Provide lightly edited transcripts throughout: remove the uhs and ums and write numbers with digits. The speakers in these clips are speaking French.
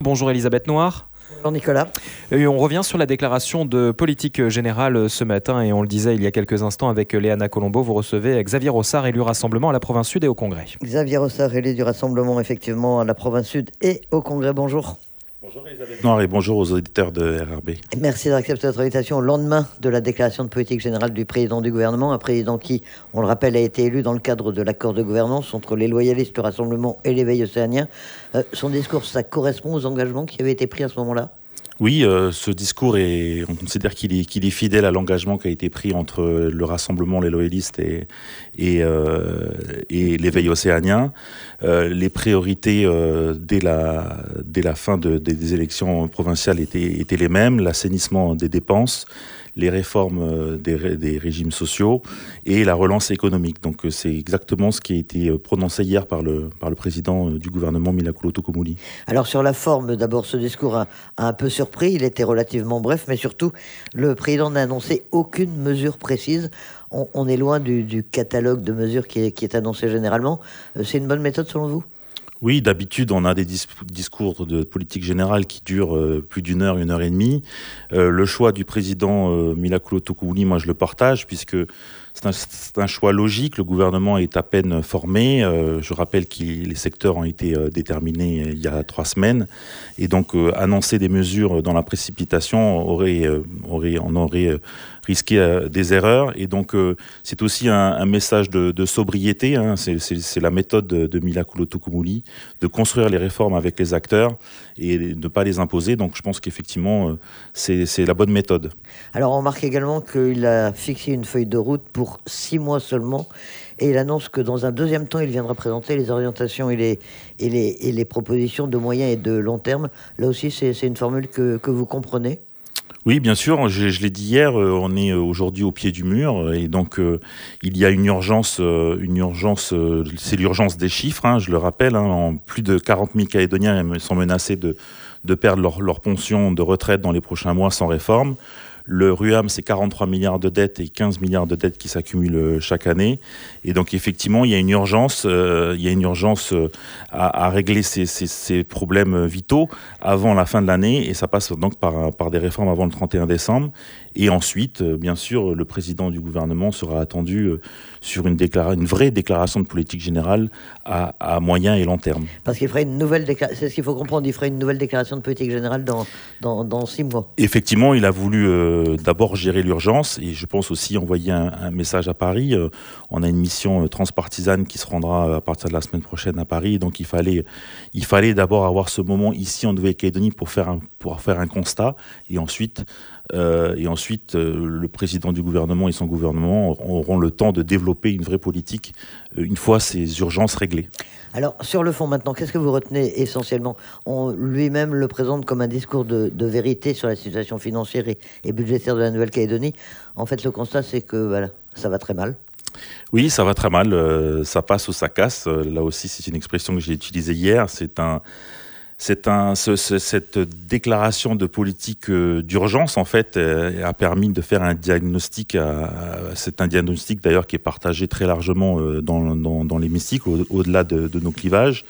Bonjour Elisabeth Noir. Bonjour Nicolas. Et on revient sur la déclaration de politique générale ce matin et on le disait il y a quelques instants avec Léana Colombo, vous recevez Xavier Rossard, élu Rassemblement à la province Sud et au Congrès. Xavier Rossard, élu du Rassemblement effectivement à la province Sud et au Congrès, bonjour. Bonjour Elisabeth Noir et bonjour aux auditeurs de RRB. Merci d'accepter notre invitation au lendemain de la déclaration de politique générale du président du gouvernement, un président qui, on le rappelle, a été élu dans le cadre de l'accord de gouvernance entre les loyalistes du Rassemblement et l'éveil océanien. Son discours, ça correspond aux engagements qui avaient été pris à ce moment-là ? Oui, ce discours, on considère qu'il est fidèle à l'engagement qui a été pris entre le Rassemblement, les loyalistes et l'éveil océanien. Les priorités dès la fin des élections provinciales étaient les mêmes, l'assainissement des dépenses, les réformes des régimes sociaux et la relance économique. Donc c'est exactement ce qui a été prononcé hier par le président du gouvernement, Milakolo Tokomoli. Alors sur la forme, d'abord, ce discours a un peu surpris, il était relativement bref, mais surtout, le président n'a annoncé aucune mesure précise. On est loin du catalogue de mesures qui est annoncé généralement. C'est une bonne méthode selon vous ? Oui, d'habitude, on a des discours de politique générale qui durent plus d'une heure et demie. Le choix du président Milakolo Tokomoli, moi je le partage, puisque c'est un choix logique. Le gouvernement est à peine formé. Je rappelle que les secteurs ont été déterminés il y a 3 semaines. Et donc, annoncer des mesures dans la précipitation, on aurait risqué des erreurs. Et donc, c'est aussi un message de sobriété. Hein. C'est la méthode de Milakolo Tokomoli, de construire les réformes avec les acteurs et de ne pas les imposer. Donc, je pense qu'effectivement, c'est la bonne méthode. Alors, on remarque également qu'il a fixé une feuille de route pour 6 mois seulement, et il annonce que dans un deuxième temps, il viendra présenter les orientations et les propositions de moyen et de long terme. Là aussi, c'est une formule que vous comprenez ? Oui, bien sûr, je l'ai dit hier, on est aujourd'hui au pied du mur et donc il y a une urgence, c'est l'urgence des chiffres, hein, je le rappelle, hein, plus de 40 000 Calédoniens sont menacés de perdre leur pension de retraite dans les prochains mois sans réforme. Le RUAM, c'est 43 milliards de dettes et 15 milliards de dettes qui s'accumulent chaque année. Et donc, effectivement, il y a une urgence, à régler ces problèmes vitaux avant la fin de l'année. Et ça passe donc par des réformes avant le 31 décembre. Et ensuite, bien sûr, le président du gouvernement sera attendu sur une vraie déclaration de politique générale à moyen et long terme. Parce qu'il ferait une nouvelle déclaration, c'est ce qu'il faut comprendre, il ferait une nouvelle déclaration de politique générale dans 6 mois. Effectivement, il a voulu d'abord gérer l'urgence et je pense aussi envoyer un message à Paris. On a une mission transpartisane qui se rendra à partir de la semaine prochaine à Paris. Donc il fallait d'abord avoir ce moment ici en Nouvelle-Calédonie pour faire un constat et ensuite le président du gouvernement et son gouvernement auront le temps de développer une vraie politique une fois ces urgences réglées. Alors, sur le fond maintenant, qu'est-ce que vous retenez essentiellement ? On lui-même le présente comme un discours de vérité sur la situation financière et budgétaire de la Nouvelle-Calédonie. En fait, le constat, c'est que voilà, ça va très mal. Oui, ça va très mal. Ça passe ou ça casse. Là aussi, c'est une expression que j'ai utilisée hier. Cette déclaration de politique d'urgence, en fait, a permis de faire un diagnostic. C'est un diagnostic d'ailleurs qui est partagé très largement dans l'hémicycle, au-delà de nos clivages.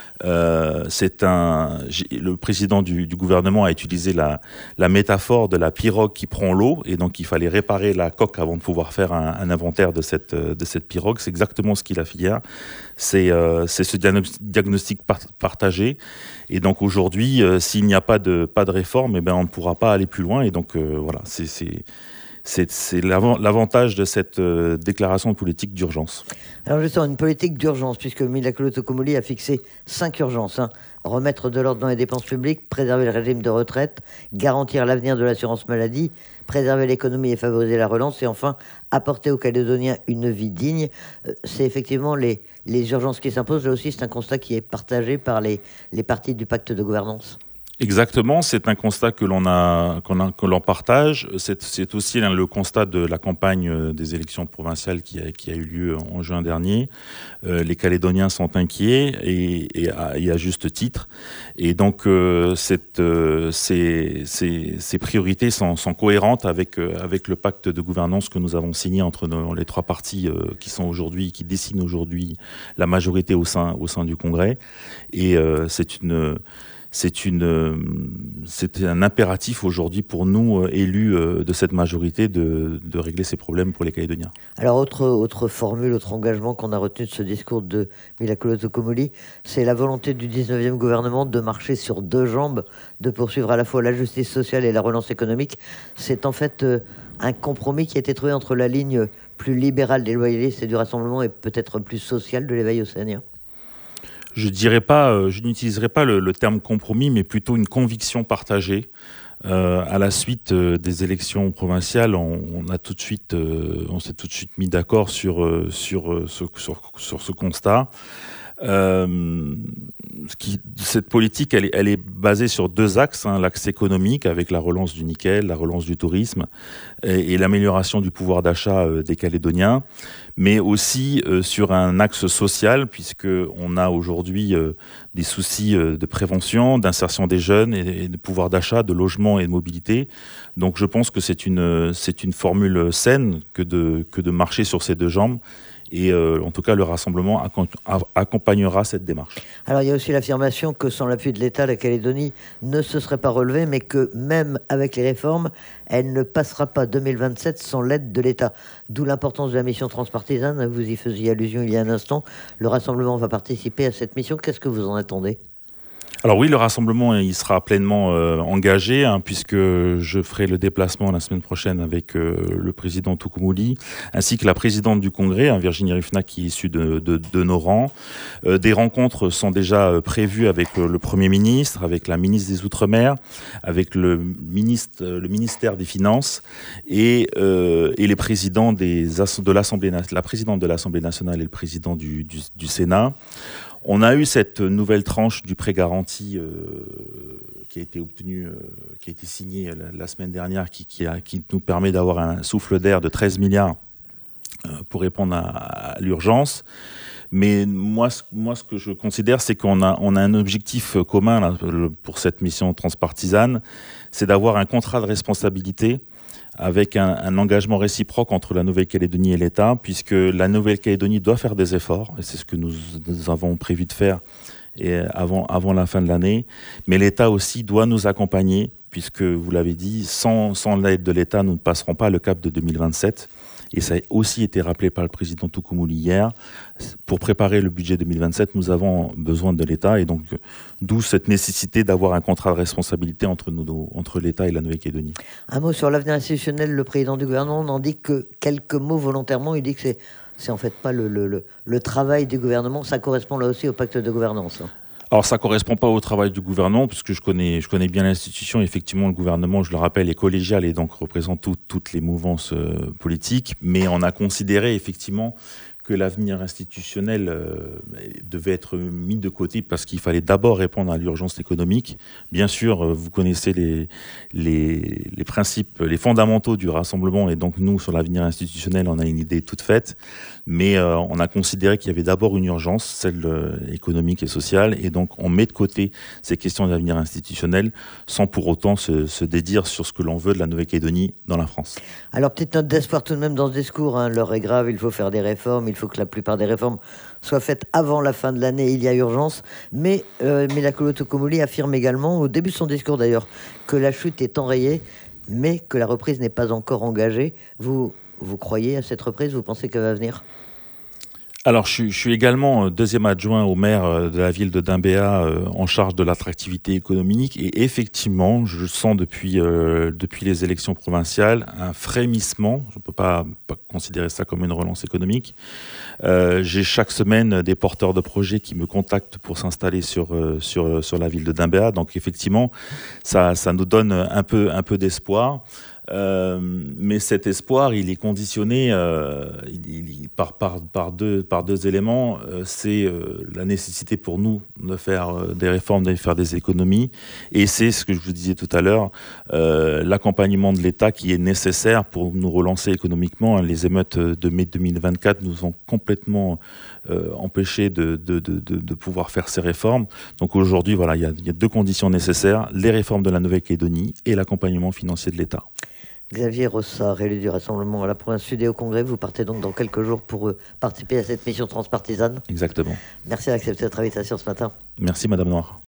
Le président du gouvernement a utilisé la métaphore de la pirogue qui prend l'eau et donc il fallait réparer la coque avant de pouvoir faire un inventaire de cette pirogue. C'est exactement ce qu'il a fait hier. C'est ce diagnostic partagé et donc aujourd'hui s'il n'y a pas de réforme, on ne pourra pas aller plus loin et donc voilà, c'est l'avantage de cette déclaration de politique d'urgence. Alors justement, une politique d'urgence, puisque Milakolo Tokomoli a fixé 5 urgences. Remettre de l'ordre dans les dépenses publiques, préserver le régime de retraite, garantir l'avenir de l'assurance maladie, préserver l'économie et favoriser la relance, et enfin, apporter aux Calédoniens une vie digne. C'est effectivement les urgences qui s'imposent. Là aussi, c'est un constat qui est partagé par les partis du pacte de gouvernance. Exactement, c'est un constat que l'on partage. C'est aussi le constat de la campagne des élections provinciales qui a eu lieu en juin dernier. Les Calédoniens sont inquiets et à juste titre. Et donc ces priorités sont cohérentes avec le pacte de gouvernance que nous avons signé entre les 3 partis qui dessinent aujourd'hui la majorité au sein du Congrès. Et c'était un impératif aujourd'hui pour nous, élus de cette majorité, de régler ces problèmes pour les Calédoniens. Alors, autre formule, autre engagement qu'on a retenu de ce discours de Mila Tokomoli, c'est la volonté du 19e gouvernement de marcher sur deux jambes, de poursuivre à la fois la justice sociale et la relance économique. C'est en fait un compromis qui a été trouvé entre la ligne plus libérale des loyalistes et du Rassemblement et peut-être plus sociale de l'éveil océanien. Je n'utiliserai pas le terme compromis, mais plutôt une conviction partagée. À la suite des élections provinciales, on s'est tout de suite mis d'accord sur ce constat. Cette politique, elle est basée sur deux axes, l'axe économique avec la relance du nickel, la relance du tourisme et l'amélioration du pouvoir d'achat des Calédoniens, mais aussi sur un axe social, puisque on a aujourd'hui des soucis de prévention, d'insertion des jeunes et de pouvoir d'achat, de logement et de mobilité. Donc je pense que c'est une formule saine que de marcher sur ces deux jambes. Et en tout cas, le Rassemblement accompagnera cette démarche. Alors, il y a aussi l'affirmation que sans l'appui de l'État, la Calédonie ne se serait pas relevée, mais que même avec les réformes, elle ne passera pas 2027 sans l'aide de l'État. D'où l'importance de la mission transpartisane. Vous y faisiez allusion il y a un instant. Le Rassemblement va participer à cette mission. Qu'est-ce que vous en attendez ? Alors oui, le Rassemblement, il sera pleinement engagé, puisque je ferai le déplacement la semaine prochaine avec le président Toukoumoli, ainsi que la présidente du Congrès, Virginie Rifnak, qui est issue de nos rangs. Des rencontres sont déjà prévues avec le Premier ministre, avec la ministre des Outre-mer, avec le ministère des Finances et les présidents de l'Assemblée, la présidente de l'Assemblée nationale et le président du Sénat. On a eu cette nouvelle tranche du prêt garanti qui a été obtenue, qui a été signée la semaine dernière, qui nous permet d'avoir un souffle d'air de 13 milliards pour répondre à l'urgence. Mais moi, ce que je considère, c'est qu'on a un objectif commun là, pour cette mission transpartisane, c'est d'avoir un contrat de responsabilité avec un engagement réciproque entre la Nouvelle-Calédonie et l'État, puisque la Nouvelle-Calédonie doit faire des efforts, et c'est ce que nous avons prévu de faire avant la fin de l'année, mais l'État aussi doit nous accompagner, puisque, vous l'avez dit, sans l'aide de l'État, nous ne passerons pas le cap de 2027, et ça a aussi été rappelé par le président Toukoumoli hier. Pour préparer le budget 2027, nous avons besoin de l'État, et donc d'où cette nécessité d'avoir un contrat de responsabilité entre l'État et la Nouvelle-Calédonie. Un mot sur l'avenir institutionnel. Le président du gouvernement n'en dit que quelques mots volontairement. Il dit que c'est en fait pas le travail du gouvernement. Ça correspond là aussi au pacte de gouvernance. Alors ça correspond pas au travail du gouvernement, puisque je connais bien l'institution. Effectivement, le gouvernement, je le rappelle, est collégial et donc représente toutes les mouvances politiques. Mais on a considéré effectivement que l'avenir institutionnel devait être mis de côté parce qu'il fallait d'abord répondre à l'urgence économique. Bien sûr, vous connaissez les principes, les fondamentaux du Rassemblement, et donc nous, sur l'avenir institutionnel, on a une idée toute faite, mais on a considéré qu'il y avait d'abord une urgence, celle économique et sociale, et donc on met de côté ces questions d'avenir institutionnel sans pour autant se dédire sur ce que l'on veut de la Nouvelle-Calédonie dans la France. Alors, petite note d'espoir tout de même dans ce discours, l'heure est grave, il faut faire des réformes, il faut que la plupart des réformes soient faites avant la fin de l'année, il y a urgence. Mais Mila Tokomoli affirme également, au début de son discours d'ailleurs, que la chute est enrayée, mais que la reprise n'est pas encore engagée. Vous croyez à cette reprise? Vous pensez qu'elle va venir? Alors, je suis également deuxième adjoint au maire de la ville de Dimbéa en charge de l'attractivité économique. Et effectivement, je sens depuis les élections provinciales un frémissement. Je ne peux pas considérer ça comme une relance économique. J'ai chaque semaine des porteurs de projets qui me contactent pour s'installer sur la ville de Dimbéa. Donc effectivement, ça nous donne un peu d'espoir. Mais cet espoir, il est conditionné par deux éléments. C'est la nécessité pour nous de faire des réformes, de faire des économies, et c'est ce que je vous disais tout à l'heure, l'accompagnement de l'État qui est nécessaire pour nous relancer économiquement. Les émeutes de mai 2024 nous ont complètement empêchés de pouvoir faire ces réformes. Donc aujourd'hui, voilà, il y a deux conditions nécessaires: les réformes de la Nouvelle-Calédonie et l'accompagnement financier de l'État. Xavier Rossard, élu du Rassemblement à la province sud et au Congrès, vous partez donc dans quelques jours pour participer à cette mission transpartisane. Exactement. Merci d'accepter notre invitation ce matin. Merci Madame Noire.